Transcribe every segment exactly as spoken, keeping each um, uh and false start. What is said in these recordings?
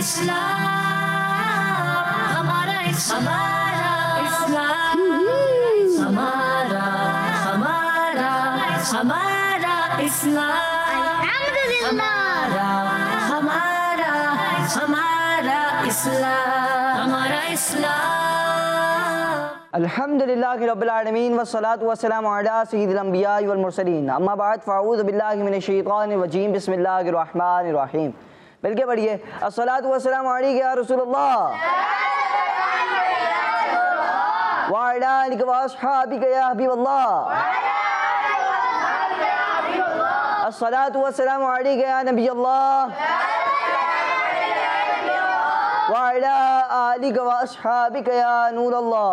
हमारा इस्लाम, हमारा हमारा हमारा इस्लाम, हमारा हमारा हमारा इस्लाम, हमारा इस्लाम। अल्हम्दुलिल्लाहि रब्बिल आलमीन वस्सलातु वस्सलामु अला सय्यिदिल अंबिया वल मुरसलीन, अम्मा बाद फ़अऊज़ु बिल्लाहि मिनश शैतानिर रजीम, बिस्मिल्लाहिर रहमानिर रहीम। मिलके पढ़िए, अस्सलातु वस्सलामु अलैका या रसूलल्लाह व अला आलिका व अस्हाबिका या हबीबल्लाह, अस्सलातु वस्सलामु अलैका या नबियल्लाह व अला आलिका व अस्हाबिका या नूरल्लाह।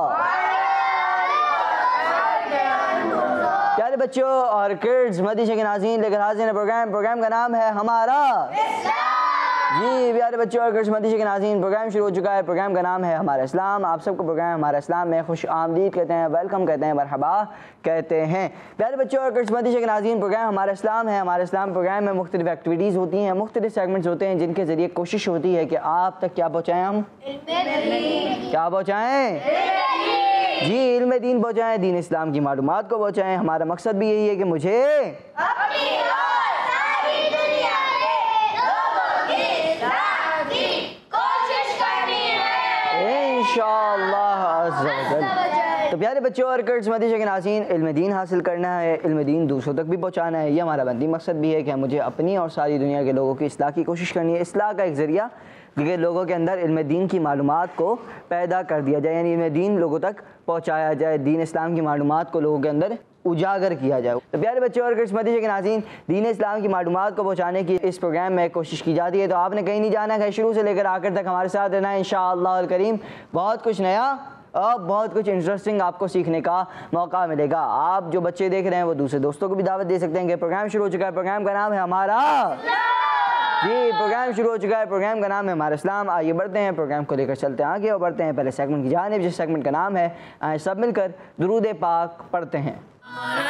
प्यारे बच्चों और किड्स, मदीशे के नाज़रीन, लेकर हाज़िर है प्रोग्राम प्रोग्राम का नाम है हमारा जी। प्यारे बच्चों और किड्स, मदीशे के नाज़रीन, प्रोग्राम शुरू हो चुका है। प्रोग्राम का नाम है हमारा इस्लाम। आप सबको प्रोग्राम हमारा इस्लाम में खुश आमदीद कहते हैं, वेलकम कहते हैं, मरहबा कहते हैं। प्यारे बच्चों और किड्स, मदीशे के नाज़रीन, प्रोग्राम हमारा इस्लाम है। हमारा इस्लाम प्रोग्राम में मुख्तलिफ एक्टिविटीज़ होती हैं, मुख्तलिफ सेगमेंट्स होते हैं, जिनके ज़रिए कोशिश होती है कि आप तक क्या पहुँचाएँ, हम क्या पहुँचाएँ जी, इल्म दीन पहुँचाएँ, दीन इस्लाम की मालूमात को पहुँचाएँ। हमारा मकसद भी यही है कि मुझे अपनी और सारी दुनिया में लोगों की इस्लाह की कोशिश करनी है इंशाअल्लाह अज़्ज़ा वजल। तो प्यारे बच्चों और किड्स, मदीशे के नाज़रीन, इल्म दीन हासिल करना है, इल्म दीन दूसरों तक भी पहुँचाना है, ये हमारा बंदी मकसद भी है कि मुझे अपनी और सारी दुनिया के लोगों की इस्लाह की कोशिश करनी है। इस्लाह का एक ज़रिया कि लोगों के अंदर इल्म दीन की मालूमात को पैदा कर दिया जाए, यानी इल्म दीन लोगों तक पहुँचाया जाए, दीन इस्लाम की मालूमात को लोगों के अंदर उजागर किया जाए। तो प्यारे बच्चों और किड्स, मदीशे के नाज़रीन, दीन इस्लाम की मालूमात को पहुँचाने की इस प्रोग्राम में कोशिश की जाती है। तो आपने कहीं नहीं जाना है, शुरू से लेकर आखिर तक हमारे साथ रहना है इंशाअल्लाह अल करीम। बहुत कुछ नया और बहुत कुछ इंटरेस्टिंग आपको सीखने का मौका मिलेगा। आप जो बच्चे देख रहे हैं वो दूसरे दोस्तों को भी दावत दे सकते हैं कि प्रोग्राम शुरू हो चुका है। प्रोग्राम का नाम है हमारा जी, प्रोग्राम शुरू हो चुका है। प्रोग्राम का नाम है हमारा इस्लाम। आइए बढ़ते हैं, प्रोग्राम को लेकर चलते हैं आगे और बढ़ते हैं पहले सेगमेंट की जानिब, जिस सेगमेंट का नाम है आए सब मिलकर दुरूद पाक पढ़ते हैं। हमारा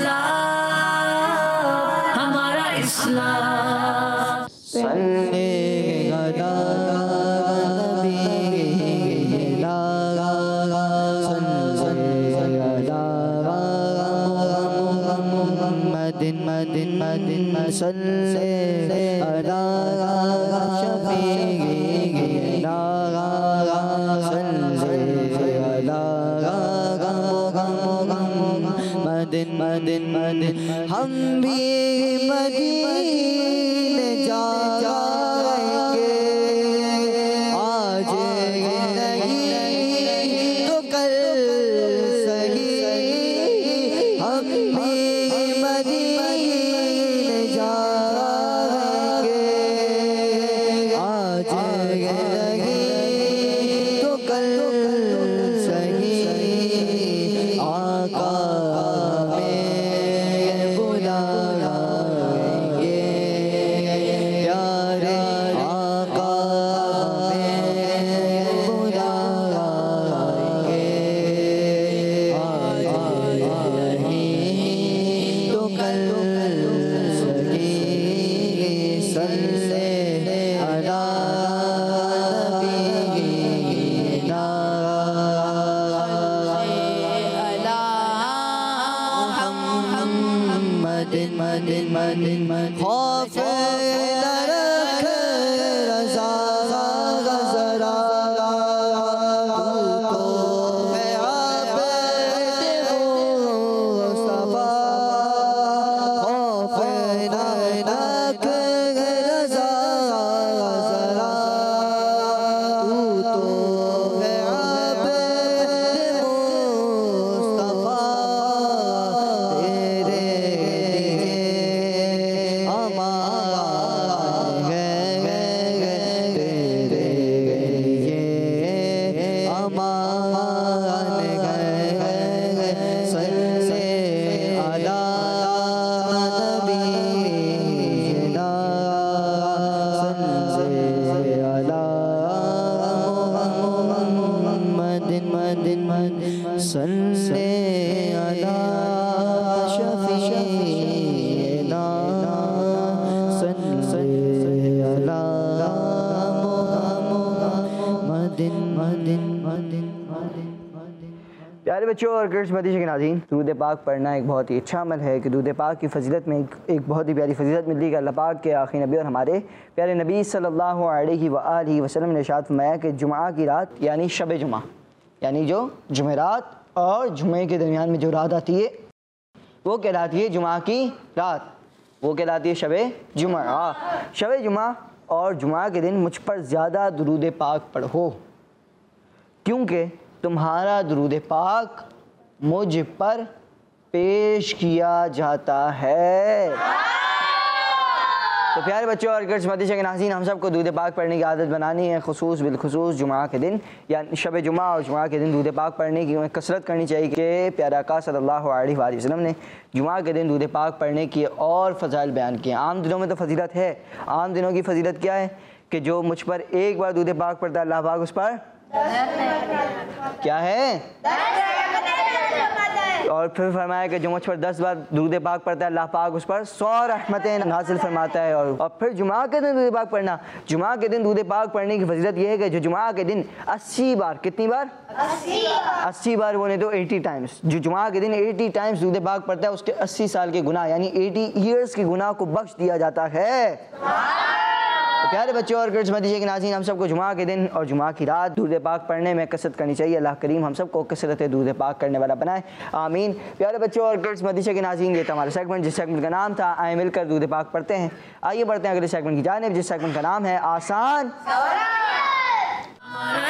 इस्लाम, हमारा इस्लाम, मदिन मदिन मदिन मसल्ले अला शफीना सल्ले अला मदिन मदिन मदिन। हम भी मदीने जाएंगे, आज नहीं तो कल सही, हम भी मदीने जाएंगे, आज नहीं तो कल सही। आका में बुलाएंगे, प्यारे आका में बुलाएंगे, आज नहीं तो कल सही। सल्ले अला नबीना मदिन मदिन मदिन मदिन। खौफ न रख रज़ा ज़रा, तू तो है आबद मुस्तफ़ा। खौफ न रख रज़ा ज़रा, तू तो है आबद मुस्तफ़ा। तेरे अमान है, तेरे ये अमान है। सल्ले अला नबीना सल्ले अला मुहम्मदिन मदिन मदिन सल्ले अला शफीना सल्ले अला मुहम्मद प्यारे बच्चों और गर्ल्स मदीशा के नाज़रीन, दूध पाक पढ़ना एक बहुत ही अच्छा अमल है कि दूध पाक की फजीलत में एक, एक बहुत ही प्यारी फजीलत मिलती है कि अल्लाह पाक के आखिरी नबी और हमारे प्यारे नबी सल्लल्लाहु अलैहि वआलिहि वसल्लम ने इरशाद फरमाया कि जुमा की रात यानी शब जुमा, यानी जो जुमेरात और जुमे के दरमियान में जो रात आती है वो कहलाती है जुमा की रात, वो कहलाती है शब जुमा। शब जुमा और जुमा के दिन मुझ पर ज़्यादा दुरूद पाक पढ़ो, क्योंकि तुम्हारा दुरूद पाक मुझ पर पेश किया जाता है। तो प्यारे बच्चों और गर्ल्स मदीशा के नाज़रीन, हम सबको दूध पाक पढ़ने की आदत बनानी है, खुसूस बिलखुसूस जुमा के दिन या शब जुमा और जुमा के दिन दूध पाक पढ़ने की कसरत करनी चाहिए कि प्यारा आका सल्लल्लाहु अलैहि वसल्लम ने जुमा के दिन दूध पाक पढ़ने की और फ़ज़ाइल बयान किए। आम दिनों में तो फजीलत है, आम दिनों की फजीलत क्या है कि जो मुझ पर एक बार दूध पाक पढ़ता है अल्लाह पाक उस पर क्या है, और फिर फरमाया कि जो मुझ पर दस बार दूध पाक पढ़ता है अल्लाह पाक उस पर सौ रहमतें नाज़िल फरमाता है। और, और फिर जुमा के दिन दूध पाक पढ़ना, जुमा के दिन दूध पाक पढ़ने की फजीलत यह है कि जो जुमा के दिन अस्सी बार, कितनी बार, अस्सी बार बोले तो अस्सी टाइम्स, जो जुमा के दिन अस्सी टाइम्स दूध पाक पढ़ता है उसके अस्सी साल के गुनाह यानी अस्सी ईयर्स के गुनाह को बख्श दिया जाता है। तो प्यारे बच्चों और गर्ल्स मदीशा के नाज़रीन, हम सबको जुमा के दिन और जुमा की रात दूध पाक पढ़ने में कसरत करनी चाहिए। अल्लाह करीम हम सबको कसरत दूध पाक करने वाला बनाए, आमीन। प्यारे बच्चों और गर्ल्स मदीशा के नाज़रीन, ये था हमारा सेगमेंट जिस सेगमेंट का नाम था आए मिलकर दूध पाक पढ़ते हैं। आइए बढ़ते हैं अगले सेगमेंट की जानिब जिस सेगमेंट का नाम है आसान हमारा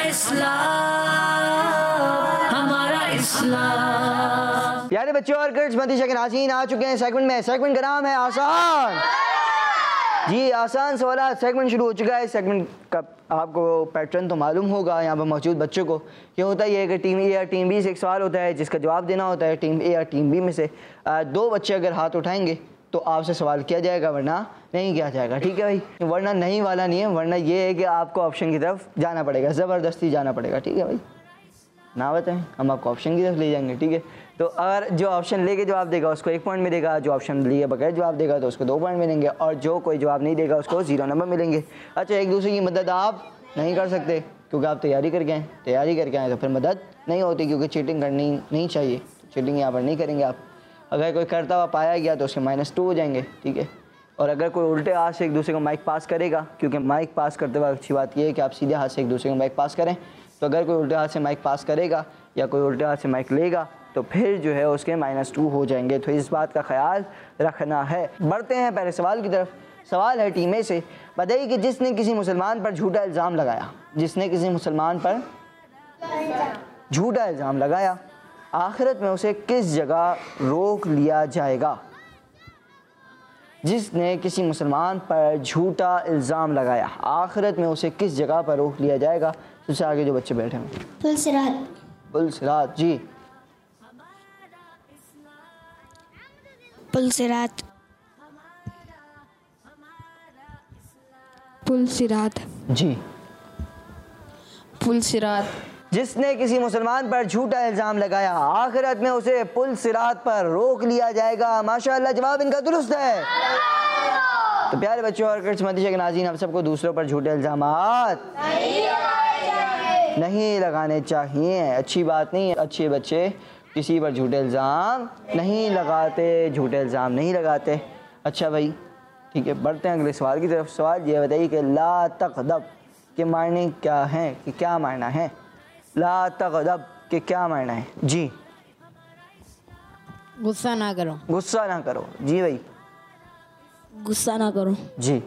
इस्लाम, हमारा इस्लाम। प्यारे बच्चों और गर्ल्स मदीशा के नाज़रीन, आ चुके हैं सेगमेंट में। सेगमेंट का नाम है आसान। जी, आसान सवाल सेगमेंट शुरू हो चुका है। सेगमेंट का आपको पैटर्न तो मालूम होगा यहाँ पर मौजूद बच्चों को। ये होता है ये कि टीम ए या टीम बी से एक सवाल होता है जिसका जवाब देना होता है। टीम ए या टीम बी में से दो बच्चे अगर हाथ उठाएंगे तो आपसे सवाल किया जाएगा, वरना नहीं किया जाएगा। ठीक है भाई, वरना नहीं वाला नहीं है, वरना ये है कि आपको ऑप्शन की तरफ जाना पड़ेगा, ज़बरदस्ती जाना पड़ेगा। ठीक है भाई, ना बताएं हम आपको ऑप्शन की तरफ ले जाएंगे। ठीक है, तो अगर जो ऑप्शन लेके जवाब देगा उसको एक पॉइंट मिलेगा, जो ऑप्शन लिए बगैर जवाब देगा तो उसको दो पॉइंट मिलेंगे, और जो कोई जवाब नहीं देगा उसको जीरो नंबर मिलेंगे। अच्छा, एक दूसरे की मदद आप नहीं कर सकते क्योंकि आप तैयारी करके आए, तैयारी करके आए तो फिर मदद नहीं होती क्योंकि चीटिंग करनी नहीं चाहिए। चीटिंग यहाँ पर नहीं करेंगे आप। अगर कोई करता हुआ पाया गया तो उसके माइनस टू हो जाएंगे। ठीक है, और अगर कोई उल्टे हाथ से एक दूसरे को माइक पास करेगा, क्योंकि माइक पास करते वक्त अच्छी बात यह है कि आप सीधे हाथ से एक दूसरे को माइक पास करें, तो अगर कोई उल्टे हाथ से माइक पास करेगा या कोई उल्टे हाथ से माइक लेगा तो फिर जो है उसके माइनस टू हो जाएंगे। तो इस बात का ख्याल रखना है। बढ़ते हैं पहले सवाल की तरफ। सवाल है टीम ए से, बताइए कि जिसने किसी मुसलमान पर झूठा इल्ज़ाम लगाया, जिसने किसी मुसलमान पर झूठा इल्ज़ाम लगाया, आखिरत में उसे किस जगह रोक लिया जाएगा? जिसने किसी मुसलमान पर झूठा इल्ज़ाम लगाया, आखिरत में उसे किस जगह पर रोक लिया जाएगा? सबसे आगे जो बच्चे बैठे हैं, पुलसिरात। पुलसिरात जी, पुलसिरात। पुलसिरात जी, पुलसिरात। जिसने किसी मुसलमान पर झूठा इल्ज़ाम लगाया, आखिरत में उसे पुलसिरात पर रोक लिया जाएगा। माशाअल्लाह, जवाब इनका दुरुस्त है। तो प्यारे बच्चों और गर्ल्स मदीशा के नाज़रीन, आप सबको दूसरों पर झूठे इल्ज़ामात नहीं लगाने चाहिए। अच्छी बात नहीं है। अच्छे बच्चे किसी पर झूठे इल्ज़ाम नहीं लगाते, झूठे इल्ज़ाम नहीं लगाते। अच्छा भाई, ठीक है, बढ़ते हैं अगले सवाल की तरफ। सवाल ये बताइए कि ला तक़दब के मायने क्या हैं, कि क्या मायना है? ला तग़दब के क्या मायना है? जी, गुस्सा ना करो। गुस्सा ना करो। जी भाई, गुस्सा ना करो। जी,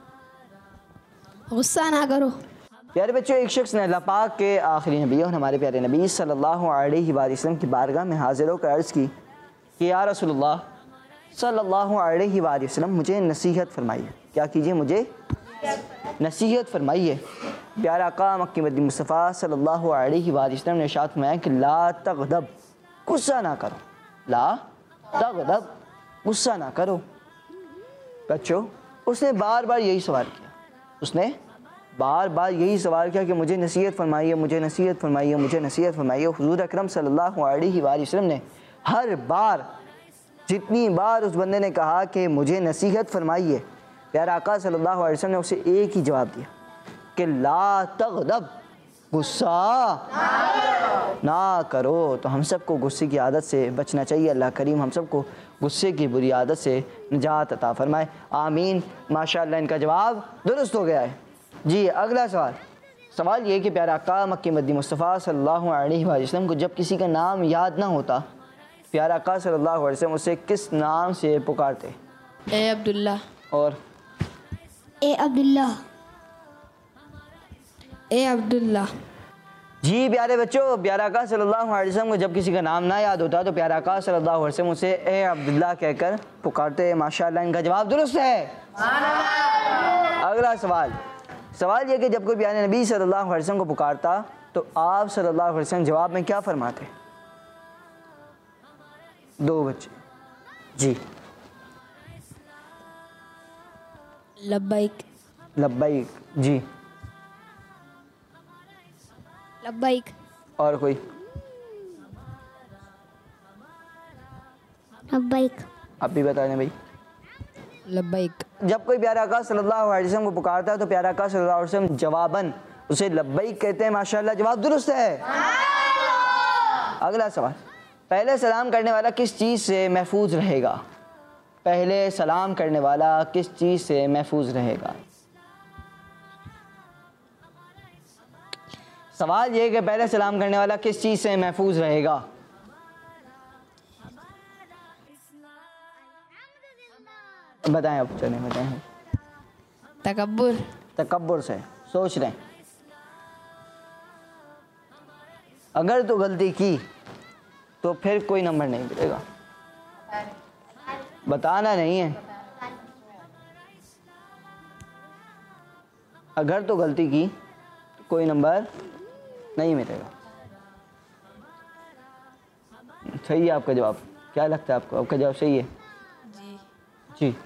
गुस्सा ना करो। प्यारे बच्चों, एक शख्स ने अल्लाह पाक के आखिरी नबी और हमारे प्यारे नबी सल्लल्लाहु अलैहि वसल्लम की बारगाह में हाजिर होकर अर्ज़ की कि या रसूलुल्लाह सल्लल्लाहु अलैहि वसल्लम, मुझे नसीहत फरमाइए। क्या कीजिए? मुझे नसीहत फरमाइए। प्यारा आका मक्की मदनी मुस्तफ़ा सल्लल्लाहु अलैहि वसल्लम ने इरशाद फरमाया कि ला तग़दब, गुस्सा ना करो। ला तग़दब, गुस्सा ना करो। बच्चों, उसने बार बार यही सवाल किया, उसने बार बार यही सवाल किया कि मुझे नसीहत फरमाइए, मुझे नसीहत फरमाइए, मुझे नसीहत फरमाइए। हुज़ूर अकरम सल्लल्लाहु अलैहि वसल्लम ने हर बार, जितनी बार उस बंदे ने कहा कि मुझे नसीहत फरमाइए, प्यारा आका सल्लल्लाहु अलैहि वसल्लम ने उसे एक ही जवाब दिया कि ला तग़दब, गुस्सा ना करो। तो हम सबको गुस्से की आदत से बचना चाहिए। अल्लाह करीम हम सबको गुस्से की बुरी आदत से निजात अता फरमाए, आमीन। माशाअल्लाह इनका जवाब दुरुस्त हो गया है। जी अगला सवाल सवाल ये कि प्यारा आका मक्की मदनी मुस्तफ़ा सल्लल्लाहु अलैहि वसल्लम को जब किसी का नाम याद ना होता, प्यारा आका सल्लल्लाहु अलैहि वसल्लम उसे किस नाम से पुकारते? ए अब्दुल्ला। और ए अब्दुल्ला। ए अब्दुल्ला। जी प्यारे बच्चों, प्यारा आका सल्लल्लाहु अलैहि वसल्लम को जब किसी का नाम ना याद होता तो प्यारा आका सल्लल्लाहु अलैहि वसल्लम उसे ए अब्दुल्ला कहकर पुकारते। माशाअल्लाह इनका जवाब दुरुस्त है। अगला सवाल सवाल ये कि जब कोई प्यारे नबी सल्लल्लाहु अलैहि वसल्लम को पुकारता तो आप सल्लल्लाहु अलैहि वसल्लम जवाब में क्या फरमाते? दो बच्चे जी। लब्बैक। लब्बैक। जी। लब्बैक। और कोई? लब्बैक। आप भी बता दें भाई। लब्बैक। जब कोई प्यारा आका सल्लल्लाहु अलैहि वसल्लम को पुकारता है तो प्यारा आका सल्लल्लाहु अलैहि वसल्लम जवाबन उसे लब्बैक कहते हैं। माशाअल्लाह जवाब दुरुस्त है। अगला सवाल पहले सलाम करने वाला किस चीज़ से महफूज रहेगा? पहले सलाम करने वाला किस चीज़ से महफूज रहेगा? सवाल ये कि पहले सलाम करने वाला किस चीज़ से महफूज रहेगा? बताएं आप, चलें बताएं। तकब्बुर। तकब्बुर से। सोच रहे हैं अगर तो गलती की तो फिर कोई नंबर नहीं मिलेगा। बताना नहीं है। अगर तो गलती की तो कोई नंबर नहीं मिलेगा। सही है आपका जवाब? क्या लगता है आपको? आपका जवाब सही है? जी। जी।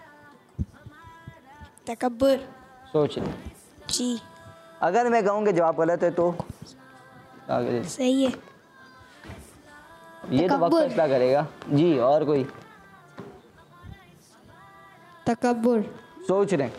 तकब्बुर। सोच लें। जी। अगर मैं कहूँ कि जवाब गलत है तो आगे सही है। ये तो वक्त फैसला करेगा। जी। और कोई? तकब्बुर। सोच रहे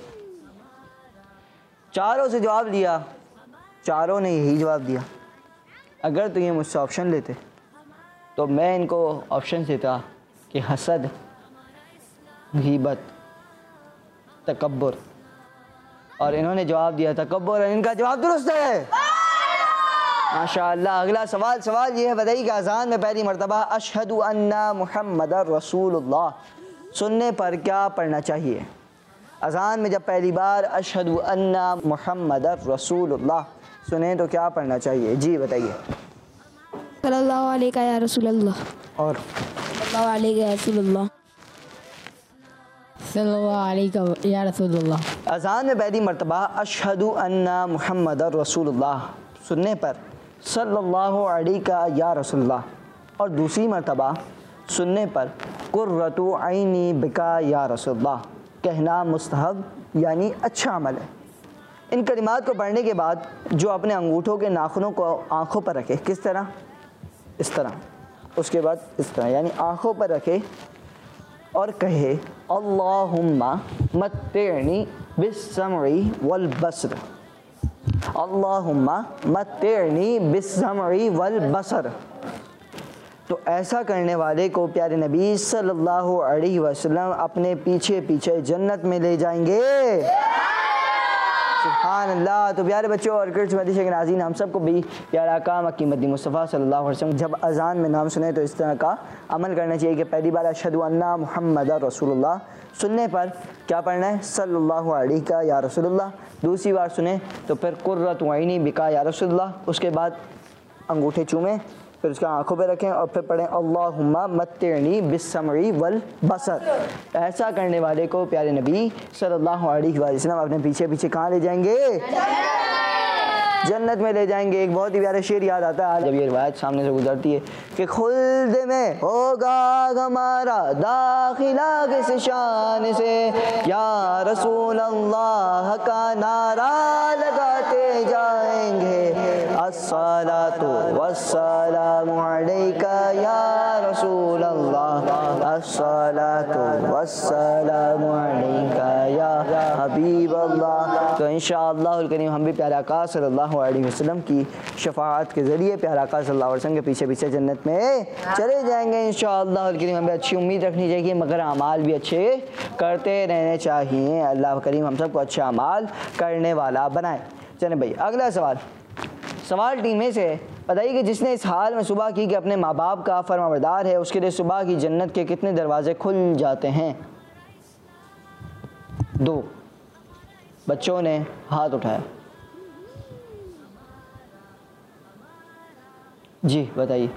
चारों से जवाब दिया, चारों ने यही जवाब दिया। अगर तो ये मुझसे ऑप्शन लेते तो मैं इनको ऑप्शन देता कि हसद, गीबत, तकब्बुर, और इन्होंने जवाब दिया तकब्बुर। इनका जवाब दुरुस्त है। माशाअल्लाह। अगला सवाल सवाल ये है, बताइए कि अज़ान में पहली मरतबा अशहदु अन्ना मुहम्मदर रसूलुल्लाह सुनने पर क्या पढ़ना चाहिए? अज़ान में जब पहली बार अशहदु अन्ना मुहम्मदर रसूलुल्लाह सुने तो क्या पढ़ना चाहिए? जी बताइए। सल्लल्लाहु अलैका या रसूलल्लाह। और सल्लल्लाहु अलैका या रसूलल्लाह। सल्लल्लाहु अलैका या रसूलल्लाह। अज़ान में पहली मरतबा अशहदु अन्ना मुहम्मदर रसूलुल्लाह सुनने पर सल्लल्लाहु अलैका या रसूलल्लाह, और दूसरी मरतबा सुनने पर कुर्रतु ऐनी बिका या रसूलल्लाह कहना मुस्तहब यानी अच्छा अमल है। इन कलिमात को पढ़ने के बाद जो अपने अंगूठों के नाखूनों को आँखों पर रखे, किस तरह? इस तरह। उसके बाद इस तरह यानी आँखों पर रखे और कहे अल्लाहुम्मा मत्तिअनी बिस्समई वल बसर, अल्लाहुम्मा मत्तिअनी बिस्समई वल बसर। तो ऐसा करने वाले को प्यारे नबी सल्लल्लाहु अलैहि वसल्लम अपने पीछे पीछे जन्नत में ले जाएंगे। सुभान अल्लाह। तो प्यारे बच्चों और किड्स मदरसे के नाज़रीन, हम सबको भी प्यारा आका मक्की मदनी मुस्तफ़ा सल्लल्लाहु अलैहि वसल्लम जब अज़ान में नाम सुने तो इस तरह का अमल करना चाहिए कि पहली बार अशहदु अन्ना मुहम्मदर रसूलुल्लाह सुनने पर क्या पढ़ना है? सल्लल्लाहु अलैका या रसूलुल्लाह। दूसरी बार सुने तो फिर कुर्रतु ऐनी बिका या रसूलुल्लाह। उसके बाद अंगूठे चूमें, फिर उसका आँखों पे रखें और फिर पढ़ें अल्लाहुम्मा मत्तिअनी बिस्समई वल बसर। ऐसा करने वाले को प्यारे नबी सल्लल्लाहु अलैहि वसल्लम अपने पीछे पीछे कहाँ ले जाएंगे? जन्नत में ले जाएंगे। एक बहुत ही प्यारा शेर याद आता है जब ये रिवायत सामने से गुजरती है कि खुल्द में होगा हमारा दाखिला किस शान से, या रसूल अल्लाह का नारा लगाते जाएंगे, अस्सलातु वस्सलामु अलैका या रसूल अल्लाह, अस्सलातु वस्सलामु अलैका या हबीब अल्लाह। तो इंशाअल्लाहुल करीम हम भी प्यारे आका सल्लल्लाहु अलैहि वसल्लम की शफाअत के ज़रिए प्यारे आका सल्लल्लाहु अलैहि वसल्लम के पीछे पीछे जन्नत में चले जाएंगे इंशाअल्लाहुल करीम। हमें अच्छी उम्मीद रखनी चाहिए मगर अमाल भी अच्छे करते रहने चाहिए। अल्लाह करीम हम सबको अच्छे अमाल करने वाला बनाए। चलें भाई अगला सवाल। सवाल टीम में से बताइए कि जिसने इस हाल में सुबह की कि अपने माँ बाप का फरमाबरदार है उसके लिए सुबह की जन्नत के कितने दरवाजे खुल जाते हैं? दो। बच्चों ने हाथ उठाया। जी बताइए।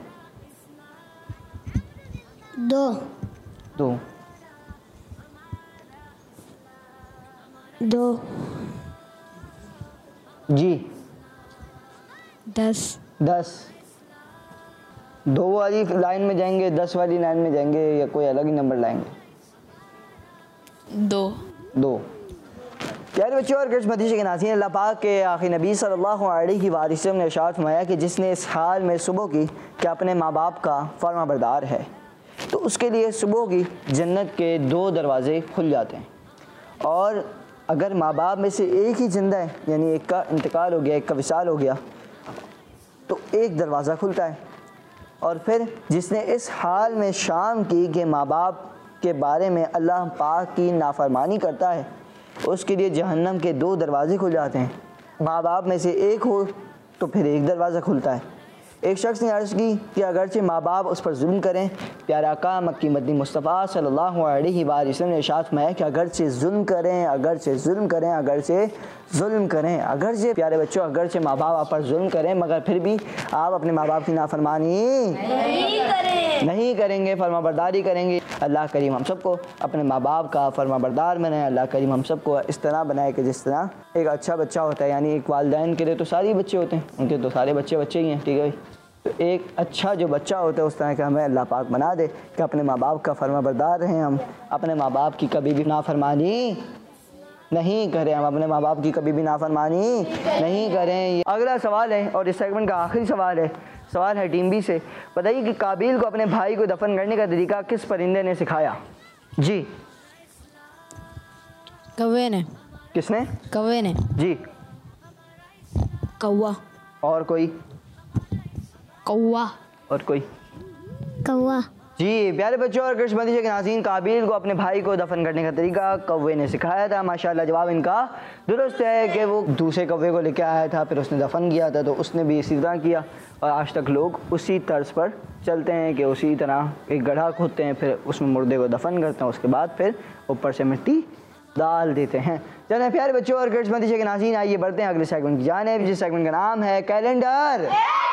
दो। दो। दो। जी दस। दस। दो वाली लाइन में जाएंगे, दस वाली लाइन में जाएंगे या कोई अलग ही नंबर लाएंगे? दो। दो। प्यारे बच्चों और किस्मती के नाज़रीन, अल्लाह पाक के आखिरी नबी सल्लल्लाहु अलैहि वसल्लम ने इरशाद फरमाया कि जिसने इस हाल में सुबह की कि अपने माँ बाप का फरमाबरदार है तो उसके लिए सुबह की जन्नत के दो दरवाज़े खुल जाते हैं। और अगर माँ बाप में से एक ही जिंदा है यानी एक का इंतकाल हो गया, एक का विसाल हो गया, तो एक दरवाज़ा खुलता है। और फिर जिसने इस हाल में शाम की कि माँ बाप के बारे में अल्लाह पाक की नाफरमानी करता है उसके लिए जहन्नम के दो दरवाजे खुल जाते हैं। माँ बाप में से एक हो तो फिर एक दरवाज़ा खुलता है। एक शख्स ने अर्ज़ की कि अगरचे माँ बाप उस पर जुल्म करें, प्यारा आका मक्की मदनी मुस्तफ़ा सल्लल्लाहु अलैहि वसल्लम ने इरशाद फरमाया कि अगरचे जुल्म करें अगरचे जुल्म करें अगरचे जुल्म करें अगरचे प्यारे बच्चों अगरचे माँ बाप आप पर जुल्म करें मगर फिर भी आप अपने माँ बाप की नाफरमानी नहीं करें नहीं करेंगे, फरमाबरदारी करेंगे। अल्लाह करीम हम सबको अपने माँ बाप का फरमाबरदार बनाए। अल्लाह करीम हम सबको इस तरह बनाए कि जिस तरह एक अच्छा बच्चा होता है, यानी एक वालिदैन के लिए तो सारे बच्चे होते हैं, उनके तो सारे बच्चे बच्चे ही हैं, ठीक है भाई। तो एक अच्छा जो बच्चा होता है उस तरह का हमें अल्लाह पाक बना दे कि अपने माँ बाप का फरमाबरदार रहें, हम अपने माँ बाप की कभी भी नाफरमानी नहीं करें हम अपने माँ बाप की कभी भी नाफरमानी नहीं करें। अगला सवाल है और इस सेगमेंट का आखिरी सवाल है। सवाल है टीम बी से। बताइए कि काबिल को अपने भाई को दफन करने का तरीका किस परिंदे ने सिखाया? जी कौवे ने। किसने? कौवे ने। जी कौवा। और कोई? कौवा। और कोई? कौवा। जी प्यारे बच्चों और किस्मती के नाज़रीन, काबिल को अपने भाई को दफन करने का तरीका कौवे ने सिखाया था। माशाल्लाह जवाब इनका दुरुस्त है कि वो दूसरे कौवे को लेकर आया था, फिर उसने दफन किया था, तो उसने भी इसी तरह किया और आज तक लोग उसी तर्ज पर चलते हैं कि उसी तरह एक गड्ढा खोदते हैं, फिर उसमें मुर्दे को दफन करते हैं, उसके बाद फिर ऊपर से मिट्टी डाल देते हैं। चलें प्यारे बच्चों और किस्मती के नाज़रीन, आइए बढ़ते हैं अगले सेगमेंट की जानिब, जिस सेगमेंट का नाम है कैलेंडर।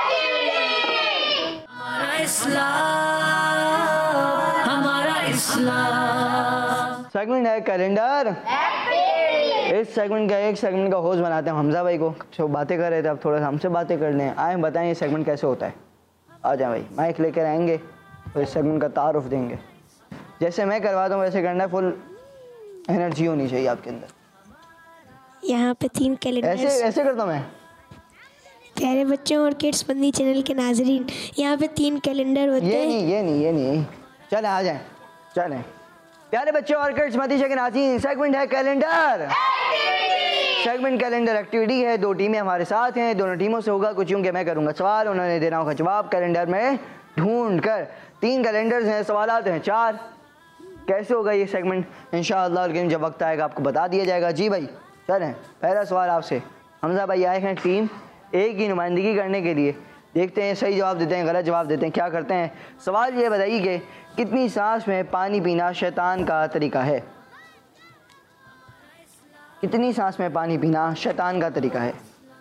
हमारा इस्लाम सेगमेंट है कैलेंडर। इस सेगमेंट का एक सेगमेंट का होस्ट बनाते हैं हमजा भाई को, जो बातें कर रहे थे अब थोड़ा सा हमसे बातें कर लें। आए बताएं ये सेगमेंट कैसे होता है। आ जाए भाई, माइक लेकर आएंगे तो इस सेगमेंट का तारुफ देंगे। जैसे मैं करवाता हूँ वैसे करना है, फुल एनर्जी होनी चाहिए आपके अंदर। यहाँ पे तीन कैलेंडर। ऐसे ऐसे करता हूँ मैं। प्यारे बच्चों और किड्स बंदी चैनल के नाजरीन, यहाँ पे तीन कैलेंडर होते ये हैं। नहीं ये नहीं ये नहीं चले आ जाए चलें प्यारे बच्चों और किड्स बंदी के नाज़रीन, सेगमेंट है कैलेंडर। सेगमेंट कैलेंडर एक्टिविटी है। दो टीमें हमारे साथ हैं, दोनों टीमों से होगा कुछ यूँ कि मैं करूँगा सवाल, उन्होंने देना होगा जवाब कैलेंडर में ढूंढ कर। तीन कैलेंडर्स हैं, सवाल हैं चार। कैसे होगा ये सेगमेंट? इंशाअल्लाह जब वक्त आएगा आपको बता दिया जाएगा। जी भाई चलें, पहला सवाल आपसे। हमजा भाई आए हैं टीम एक की नुमाइंदगी करने के लिए, देखते हैं सही जवाब देते हैं गलत जवाब देते हैं, क्या करते हैं। सवाल ये बताइए कि कितनी सांस में पानी पीना शैतान का तरीका है? कितनी सांस में पानी पीना शैतान का तरीका है?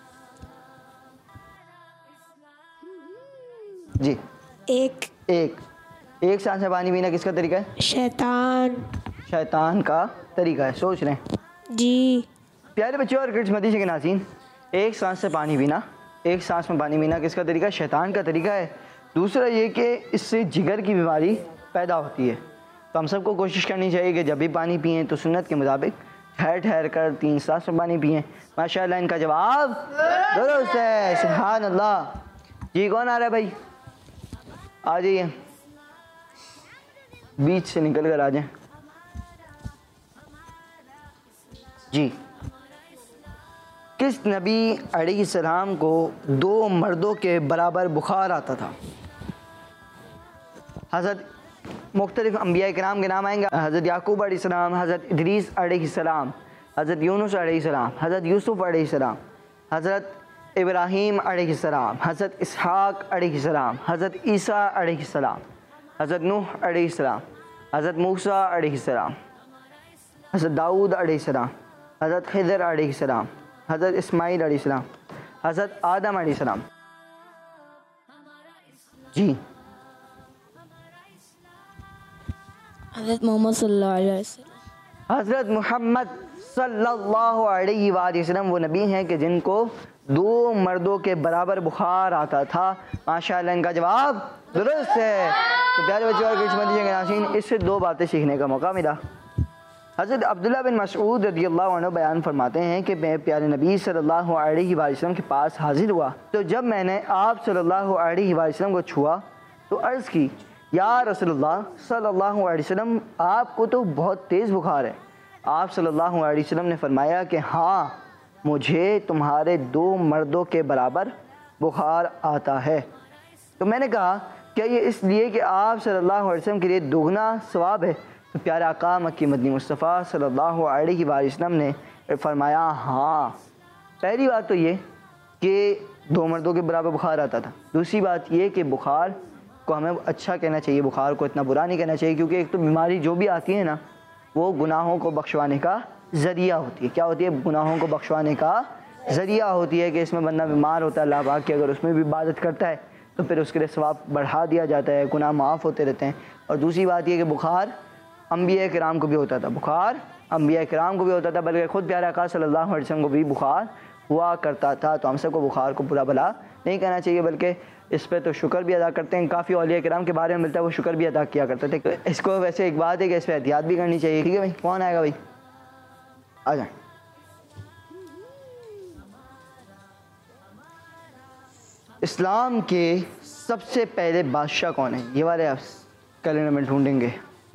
जी एक। एक। एक सांस में पानी पीना किसका तरीका है? शैतान। शैतान का तरीका है। सोच रहे हैं जी। प्यारे बच्चों और किस्मती के नाज़रीन, एक सांस से पानी पीना एक सांस में पानी पीना किसका तरीका है? शैतान का तरीका है। दूसरा ये कि इससे जिगर की बीमारी पैदा होती है। तो हम सबको कोशिश करनी चाहिए कि जब भी पानी पिएं तो सुन्नत के मुताबिक ठहर ठहर कर तीन सांस में पानी पिएं। माशाल्लाह इनका जवाब दुरुस्त है, सुभान अल्लाह। जी कौन आ रहा है भाई? आ जाइए, बीच से निकल कर आ जाएं। जी किस नबी अलैहिस्सलाम को दो मर्दों के बराबर बुखार आता था? हज़रत मुख्तलिफ़ अंबिया किराम के नाम आएंगे। हज़रत याकूब अलैहिस्सलाम, हज़रत इदरीस अलैहिस्सलाम, हज़रत यूनुस अलैहिस्सलाम, हज़रत यूसुफ़ अलैहिस्सलाम, हज़रत इब्राहीम अलैहिस्सलाम, हज़रत इसहाक़ अलैहिस्सलाम, हज़रत ईसा अलैहिस्सलाम, हज़रत नूह अलैहिस्सलाम, हज़रत मूसा अलैहिस्सलाम, हज़रत दाऊद अलैहिस्सलाम, हज़रत खिज़र अलैहिस्सलाम, हज़रत इस्माईल अलैहिस्सलाम, हज़रत आदम अलैहिस्सलाम। जी हज़रत मोहम्मद सल्लल्लाहु अलैहि वसल्लम। हज़रत मोहम्मद सल्लल्लाहु अलैहि वसल्लम वो नबी हैं कि जिनको दो मर्दों के बराबर बुखार आता था। माशाअल्लाह, इनका जवाब दुरुस्त है। तो प्यारे बच्चों और किस्मती के नाज़रीन, इससे दो बातें सीखने का मौका मिला। हज़रत अब्दुल्लाह बिन मसऊद रज़ियल्लाहु अन्हु बयान फरमाते हैं कि मैं प्यारे नबी सल्लल्लाहु अलैहि वसल्लम के पास हाजिर हुआ तो जब मैंने आप सल्लल्लाहु अलैहि वसल्लम को छुआ तो अर्ज़ की, या रसूलुल्लाह सल्लल्लाहु अलैहि वसल्लम, आपको तो बहुत तेज़ बुखार है। आप सल्लल्लाहु अलैहि वसल्लम ने फरमाया कि हाँ, मुझे तुम्हारे दो मर्दों के बराबर बुखार आता है। तो मैंने कहा, क्या ये इसलिए कि आप सल्लल्लाहु अलैहि वसल्लम के लिए दोगुना सवाब है? तो प्यारे आका मक्की मदनी मुस्तफ़ा सल्लल्लाहु अलैहि वसल्लम ने फरमाया, हाँ, पहली बात तो ये कि दो मर्दों के बराबर बुखार आता था। दूसरी बात ये कि बुखार को हमें अच्छा कहना चाहिए, बुखार को इतना बुरा नहीं कहना चाहिए, क्योंकि एक तो बीमारी जो भी आती है ना, वो गुनाहों को बख्शवाने का ज़रिया होती है। क्या होती है? गुनाहों को बख्शवाने का ज़रिया होती है कि इसमें बंदा बीमार होता है, अल्लाह पाक की अगर उसमें भी इबादत करता है तो फिर उसके लिए सवाब बढ़ा दिया जाता है, गुनाह माफ़ होते रहते हैं। और दूसरी बात यह कि बुखार अंबिया किराम को भी होता था, बुखार अंबिया किराम को भी होता था, बल्कि ख़ुद प्यारे आका सल्लल्लाहु अलैहि वसल्लम को भी बुखार हुआ करता था। तो हम सबको बुखार को बुरा भला नहीं कहना चाहिए, बल्कि इस पर तो शुक्र भी अदा करते हैं। काफ़ी औलिया किराम के बारे में मिलता है, वो शुक्र भी अदा किया करते थे। तो इसको वैसे एक बात है कि इस पर एहतियात भी करनी चाहिए। ठीक है भाई, कौन आएगा भाई? आ जाए। इस्लाम के सबसे पहले बादशाह कौन है? ये वाले आप कैलेंडर में ढूंढेंगे।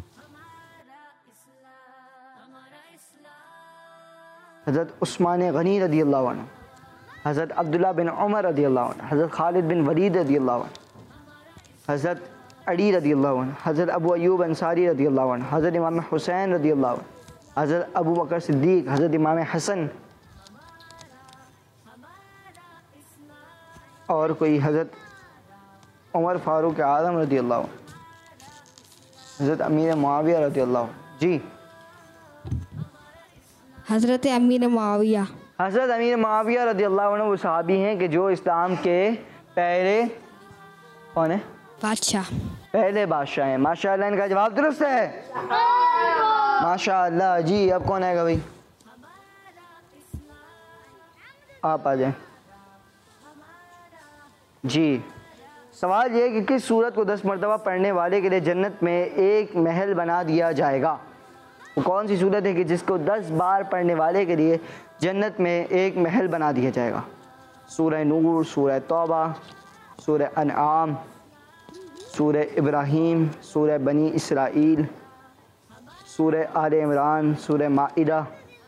हज़रत उस्मान गनी रज़ियल्लाहु अन्हु, हज़रत अब्दुल्ला बिन उमर रज़ियल्लाहु अन्हु, हज़रत खालिद बिन वलीद रज़ियल्लाहु अन्हु, हज़रत अली रज़ियल्लाहु अन्हु, हज़रत अबू अय्यूब अंसारी रज़ियल्लाहु अन्हु, हज़रत इमाम हुसैन रज़ियल्लाहु अन्हु, हज़रत अबू बकर सिद्दीक़, हज़रत इमाम हसन, और कोई हज़रत उमर फ़ारूक आज़म रज़ियल्लाहु अन्हु, हज़रत अमीर मुआविया रज़ियल्लाहु अन्हु। जी, हज़रत अमीर मुआविया। हज़रत अमीर मुआविया रज़ियल्लाहु अन्हु वो सहाबी हैं कि जो इस्लाम के पहले कौन है? बादशाह, पहले बादशाह हैं। माशाअल्लाह, इनका जवाब दुरुस्त है। माशाअल्लाह। जी, अब कौन आएगा भाई? आप आ जाए। जी, सवाल ये है कि किस सूरत को दस मरतबा पढ़ने वाले के लिए जन्नत में एक महल बना दिया जाएगा? वो कौन सी सूरत है कि जिसको दस बार पढ़ने वाले के लिए जन्नत में एक महल बना दिया जाएगा? सूरह नूर, सूरह तौबा, सूरह अनआम, सूरह इब्राहीम, सूरह बनी इसराइल, सूरह आले इमरान, सूरह माइदा,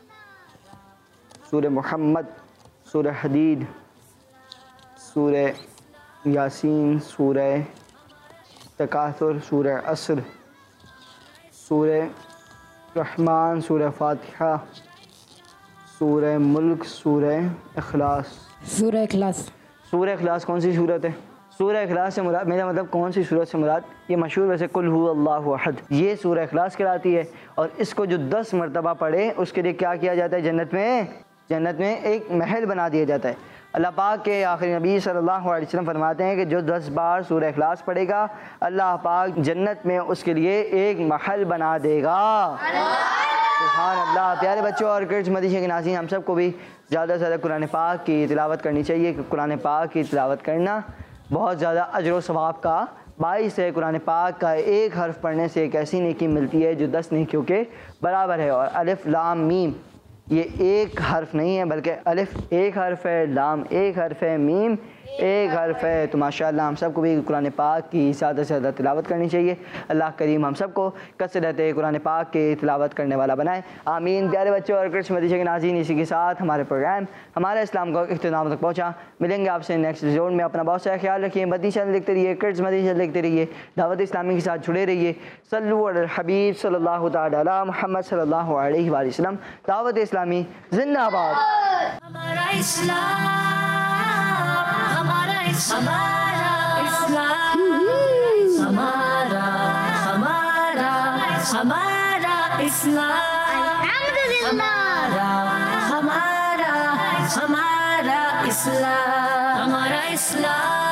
सूरह मुहम्मद, सूरह हदीद, सूरह यासीन, सूरह तकासुर, सूरह असर, सूरह रहमान, सूरह फातिहा, सूरह मुल्क, सूरह इखलास। सूरह इखलास। सूरह इखलास कौन सी सूरत है? सूरह इखलास से मुराद, मेरा मतलब कौन सी सूरत से मुराद? ये मशहूर वैसे कुल हु अल्लाहु अहद, ये सूरह इखलास कहलाती है। और इसको जो दस मरतबा पढ़े उसके लिए क्या किया जाता है? जन्नत में जन्नत में एक महल बना दिया जाता है। अल्लाह पाक के आखिरी नबी सल्लल्लाहु अलैहि वसल्लम फरमाते हैं कि जो दस बार सूरह इखलास पढ़ेगा, अल्लाह पाक जन्नत में उसके लिए एक महल बना देगा। सुभान अल्लाह। प्यारे बच्चों और किड्स मदीशे के नाज़रीन, हम सबको भी ज़्यादा से ज़्यादा कुरान पाक की तिलावत करनी चाहिए। कि कुरान पाक की तिलावत करना बहुत ज़्यादा अजर व सवाब का बाइस है। कुरान पाक का एक हर्फ पढ़ने से एक ऐसी नेकी मिलती है जो दस नेकियों के बराबर है। और अलिफ लाम मीम ये एक हर्फ नहीं है, बल्कि अलिफ एक हर्फ है, लाम एक हर्फ है, मीम एक हर्फ है। तो माशाअल्लाह हम सबको भी कुरान पाक की ज़्यादा से ज़्यादा तिलावत करनी चाहिए। अल्लाह करीम हम सबको कसरत कुरान पाक के तिलावत करने वाला बनाए, आमीन। प्यारे बच्चों और कृष्ण मदीशा के नाज़रीन, इसी के साथ हमारे प्रोग्राम हमारा इस्लाम का इख्तिताम तक पहुँचा। मिलेंगे आपसे नेक्स्ट एपिसोड में। अपना बहुत सारा ख्याल रखिए। मदीशा लिखते रहिए, किड्स मदीशा लिखते रहिए, दावत इस्लामी के साथ जुड़े रहिए। सल्लु अला हबीब सल्लल्लाहु तआला अला मुहम्मद सल्लल्लाहु अलैहि वसल्लम। दावत इस्लामी जिंदाबाद। हमारा इस्लाम, हमारा इस्लाम, हमारा हमारा हमारा इस्लाम, हमारा हमारा हमारा इस्लाम, हमारा इस्लाम।